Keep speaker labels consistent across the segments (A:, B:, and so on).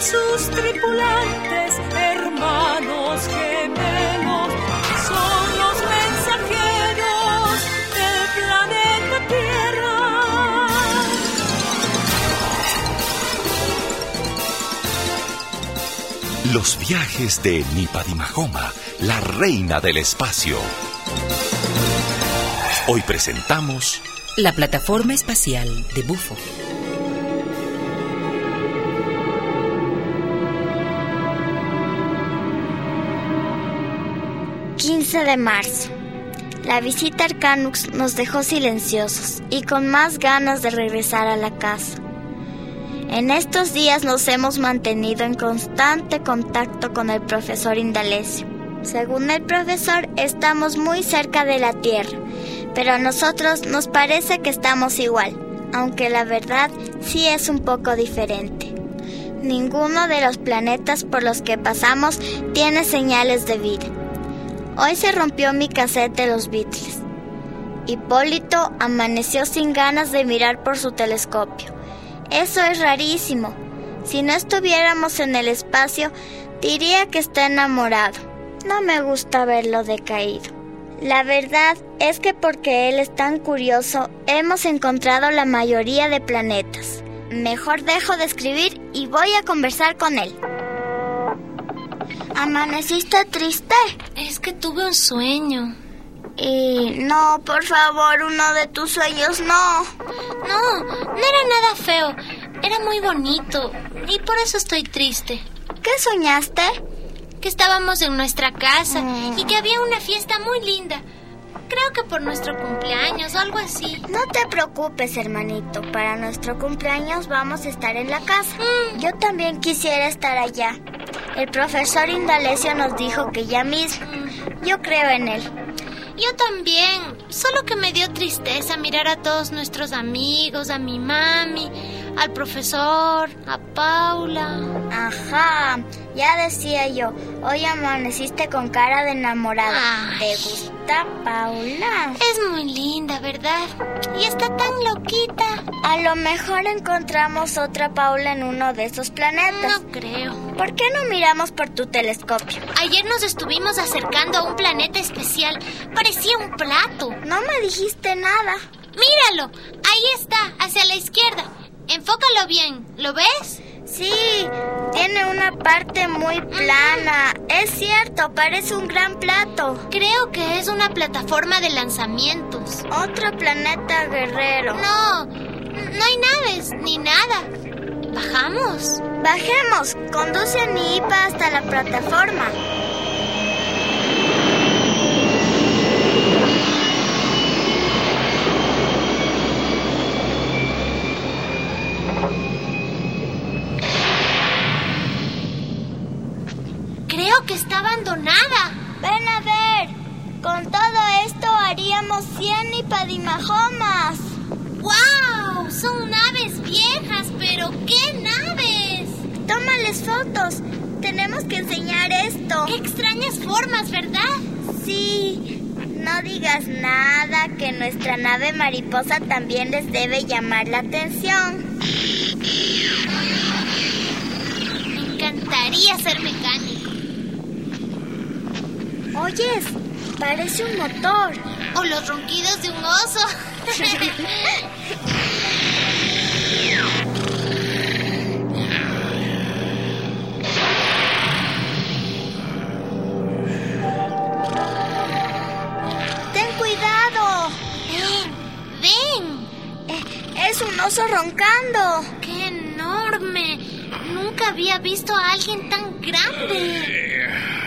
A: sus tripulantes, hermanos gemelos, son los mensajeros del planeta Tierra.
B: Los viajes de Nipadi Mahoma, la reina del espacio. Hoy presentamos
C: la plataforma espacial de Bufo.
D: De marzo. La visita a Arcanux nos dejó silenciosos y con más ganas de regresar a la casa. En estos días nos hemos mantenido en constante contacto con el profesor Indalecio. Según el profesor, estamos muy cerca de la Tierra, pero a nosotros nos parece que estamos igual, aunque la verdad sí es un poco diferente. Ninguno de los planetas por los que pasamos tiene señales de vida. Hoy se rompió mi cassette de los Beatles. Hipólito amaneció sin ganas de mirar por su telescopio. Eso es rarísimo. Si no estuviéramos en el espacio, diría que está enamorado. No me gusta verlo decaído. La verdad es que porque él es tan curioso, hemos encontrado la mayoría de planetas. Mejor dejo de escribir y voy a conversar con él. ¿Amaneciste triste?
E: Es que tuve un sueño.
D: No, por favor, uno de tus sueños no.
E: No era nada feo. Era muy bonito y por eso estoy triste.
D: ¿Qué soñaste?
E: Que estábamos en nuestra casa y que había una fiesta muy linda. Creo que por nuestro cumpleaños o algo así.
D: No te preocupes, hermanito. Para nuestro cumpleaños vamos a estar en la casa. Yo también quisiera estar allá. El profesor Indalecio nos dijo que ya mismo. Yo creo en él.
E: Yo también. Solo que me dio tristeza mirar a todos nuestros amigos, a mi mami, al profesor, a Paula.
D: Ajá, ya decía yo. Hoy amaneciste con cara de enamorada.
E: Ay.
D: ¿Te gusta Paula?
E: Es muy linda, ¿verdad? Y está tan loquita.
D: A lo mejor encontramos otra Paula en uno de esos planetas.
E: No creo.
D: ¿Por qué no miramos por tu telescopio?
E: Ayer nos estuvimos acercando a un planeta especial. Parecía un plato.
D: No me dijiste nada.
E: Míralo, ahí está, hacia la izquierda. Enfócalo bien, ¿lo ves?
D: Sí, tiene una parte muy plana. Es cierto, parece un gran plato.
E: Creo que es una plataforma de lanzamientos.
D: Otro planeta guerrero.
E: No hay naves ni nada. ¿Bajamos?
D: Bajemos, conduce a Nipa hasta la plataforma.
E: Creo que está abandonada.
D: Ven a ver. Con todo esto haríamos 100 Nipadimahomas.
E: ¡Wow! Son naves viejas, pero ¿qué naves?
D: Tómales fotos. Tenemos que enseñar esto.
E: ¡Qué extrañas formas!, ¿verdad?
D: Sí. No digas nada, que nuestra nave mariposa también les debe llamar la atención.
E: Me encantaría ser mecánico.
D: Oyes, parece un motor.
E: O los ronquidos de un oso.
D: ¡Ten cuidado!
E: ¡Ven!
D: Es un oso roncando.
E: ¡Qué enorme! Nunca había visto a alguien tan grande.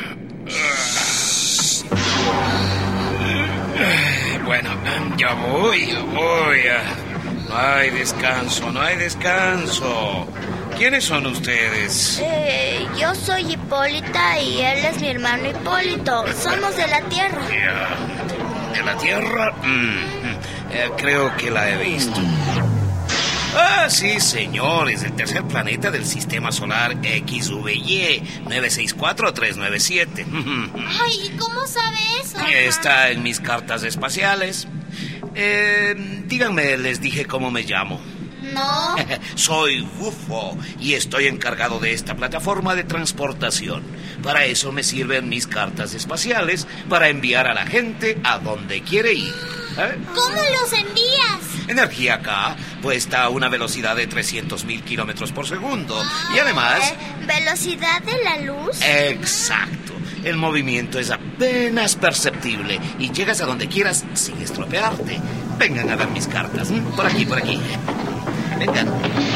F: Bueno, ya voy. No hay descanso. ¿Quiénes son ustedes?
D: Yo soy Hipólita y él es mi hermano Hipólito. Somos de la Tierra.
F: ¿De la Tierra? Creo que la he visto. Ah, sí, señor. Es el tercer planeta del sistema solar XVY 964397.
E: Ay, ¿y cómo sabe eso?
F: Está en mis cartas espaciales. Díganme, les dije cómo me llamo.
E: No.
F: Soy Bufo y estoy encargado de esta plataforma de transportación. Para eso me sirven mis cartas espaciales para enviar a la gente a donde quiere ir.
E: ¿Cómo los envías?
F: Energía K puesta a una velocidad de 300.000 kilómetros por segundo. Y además...
D: ¿Velocidad de la luz?
F: Exacto. El movimiento es apenas perceptible y llegas a donde quieras sin estropearte. Vengan a ver mis cartas. Por aquí, por aquí. Vengan.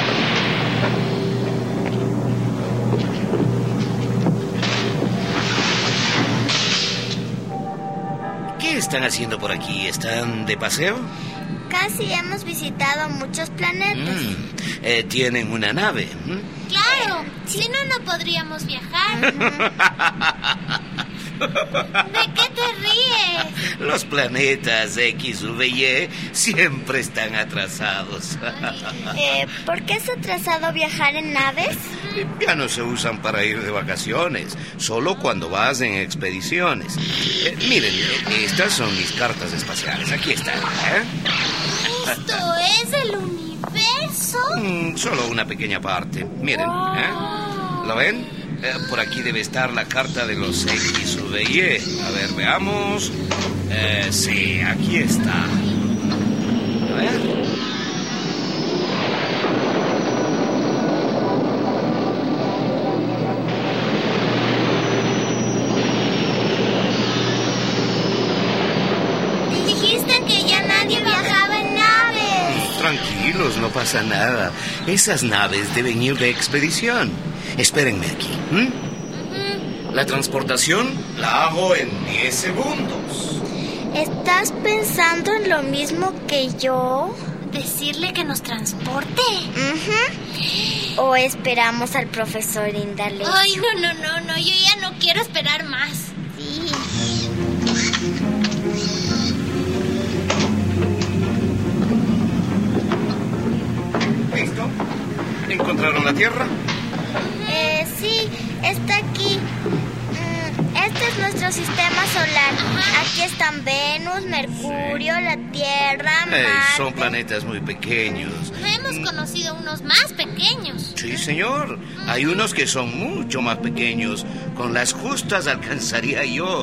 F: ¿Qué están haciendo por aquí? ¿Están de paseo?
D: Casi hemos visitado muchos planetas.
F: ¿Tienen una nave?
E: Claro, si no, no podríamos viajar. ¿De qué te ríes?
F: Los planetas X, V y Y siempre están atrasados.
D: ¿Por qué es atrasado viajar en naves?
F: Ya no se usan para ir de vacaciones, solo cuando vas en expediciones. Miren, estas son mis cartas espaciales. Aquí están.
E: ¿Esto es el universo?
F: Solo una pequeña parte. Miren, ¿lo ven? Por aquí debe estar la carta de los X, V y Y. A ver, veamos. Sí, aquí está. A ver.
E: Dijiste que ya nadie viajaba en naves.
F: Tranquilos, no pasa nada. Esas naves deben ir de expedición. Espérenme aquí. La transportación la hago en 10 segundos.
D: ¿Estás pensando en lo mismo que yo?
E: ¿Decirle que nos transporte?
D: ¿O esperamos al profesor Indalecio?
E: Ay, no, yo ya no quiero esperar más.
D: Sí.
F: ¿Listo? ¿Encontraron la Tierra?
D: Sí, está aquí. Este es nuestro sistema solar. Aquí están Venus, Mercurio, la Tierra, Marte.
F: Son planetas muy pequeños.
E: No hemos conocido unos más pequeños.
F: Sí, señor. Hay unos que son mucho más pequeños. Con las justas alcanzaría yo.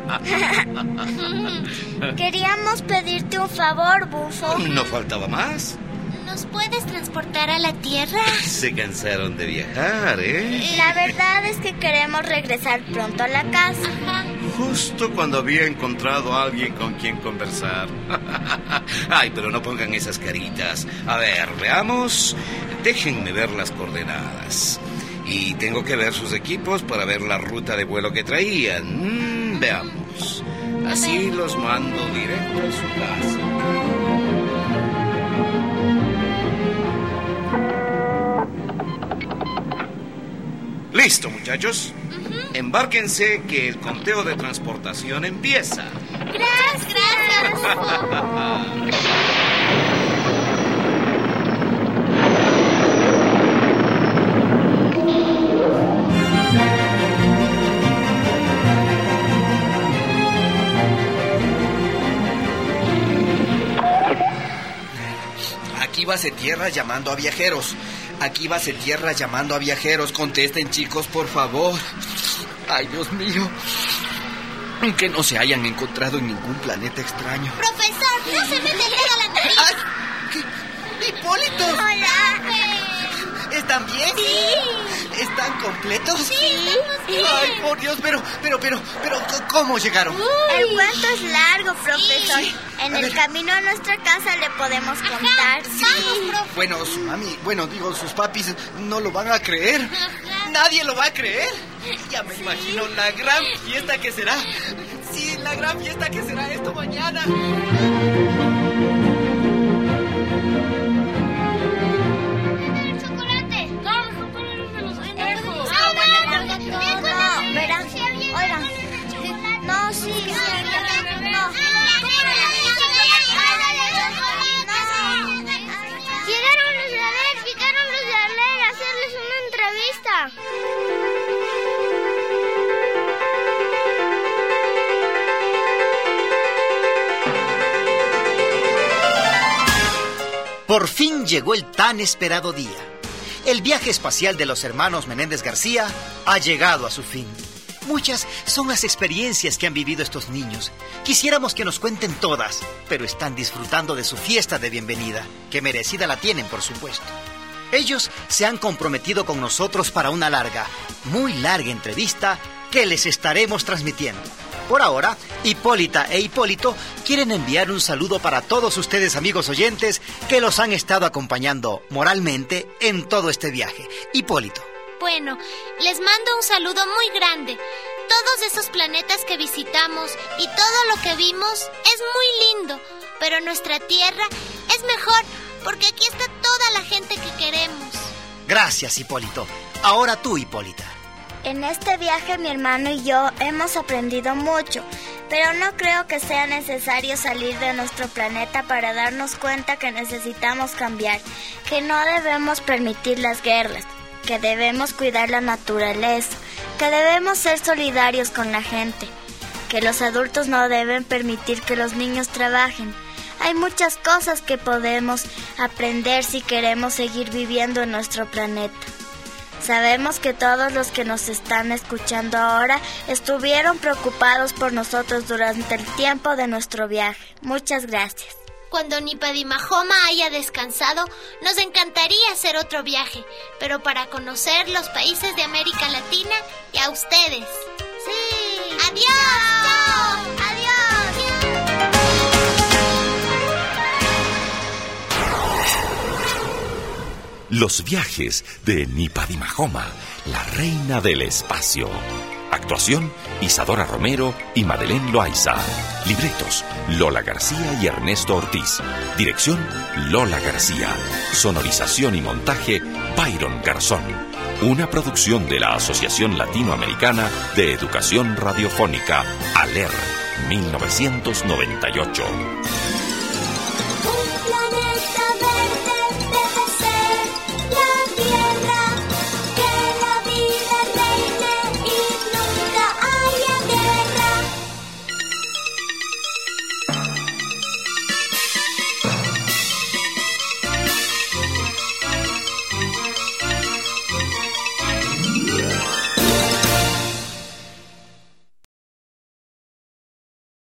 D: Queríamos pedirte un favor, Bufo.
F: ¿No faltaba más?
E: ¿Nos puedes transportar a la Tierra?
F: Se cansaron de viajar, ¿eh?
D: La verdad es que queremos regresar pronto a la casa.
F: Justo cuando había encontrado a alguien con quien conversar. Ay, pero no pongan esas caritas. A ver, veamos. Déjenme ver las coordenadas. Y tengo que ver sus equipos para ver la ruta de vuelo que traían. Veamos. Así los mando directo a su casa. Listo, muchachos. Embárquense que el conteo de transportación empieza.
E: Gracias.
G: Aquí Base Tierra llamando a viajeros. Aquí Base Tierra llamando a viajeros. Contesten, chicos, por favor. Ay, Dios mío. Que no se hayan encontrado en ningún planeta extraño.
E: Profesor, no se me pega la nariz.
G: ¡Ay! ¿Qué? ¡Hipólito!
E: Hola.
G: ¿Están bien?
E: Sí.
G: ¿Están completos?
E: Sí, estamos bien.
G: Ay, por Dios, pero, ¿cómo llegaron?
D: El cuento es largo, profesor.
G: Sí.
D: En
G: A
D: el
G: ver.
D: camino a nuestra casa le podemos contar.
E: Sí. Vamos, profe.
G: Bueno, su mami, sus papis no lo van a creer. Nadie lo va a creer. Ya me imagino la gran fiesta que será. Sí, la gran fiesta que será esto mañana.
D: No, verán. Oigan. No, sí. No.
H: Llegaron los de Arler a hacerles una entrevista.
I: Por fin llegó el tan esperado día. El viaje espacial de los hermanos Menéndez García ha llegado a su fin. Muchas son las experiencias que han vivido estos niños. Quisiéramos que nos cuenten todas, pero están disfrutando de su fiesta de bienvenida, que merecida la tienen, por supuesto. Ellos se han comprometido con nosotros para una larga, muy larga entrevista que les estaremos transmitiendo. Por ahora, Hipólita e Hipólito quieren enviar un saludo para todos ustedes, amigos oyentes, que los han estado acompañando moralmente en todo este viaje. Hipólito.
E: Bueno, les mando un saludo muy grande. Todos esos planetas que visitamos y todo lo que vimos es muy lindo, pero nuestra Tierra es mejor porque aquí está toda la gente que queremos.
I: Gracias, Hipólito. Ahora tú, Hipólita.
D: En este viaje mi hermano y yo hemos aprendido mucho, pero no creo que sea necesario salir de nuestro planeta para darnos cuenta que necesitamos cambiar, que no debemos permitir las guerras, que debemos cuidar la naturaleza, que debemos ser solidarios con la gente, que los adultos no deben permitir que los niños trabajen. Hay muchas cosas que podemos aprender si queremos seguir viviendo en nuestro planeta. Sabemos que todos los que nos están escuchando ahora estuvieron preocupados por nosotros durante el tiempo de nuestro viaje. Muchas gracias.
E: Cuando Nipadi Mahoma haya descansado, nos encantaría hacer otro viaje, pero para conocer los países de América Latina y a ustedes. ¡Sí! ¡Adiós! ¡Chao! ¡Adiós!
B: Los viajes de Nipadi Mahoma, la reina del espacio. Actuación, Isadora Romero y Madeleine Loaiza. Libretos, Lola García y Ernesto Ortiz. Dirección, Lola García. Sonorización y montaje, Byron Garzón. Una producción de la Asociación Latinoamericana de Educación Radiofónica, ALER, 1998.
A: Un planeta verde.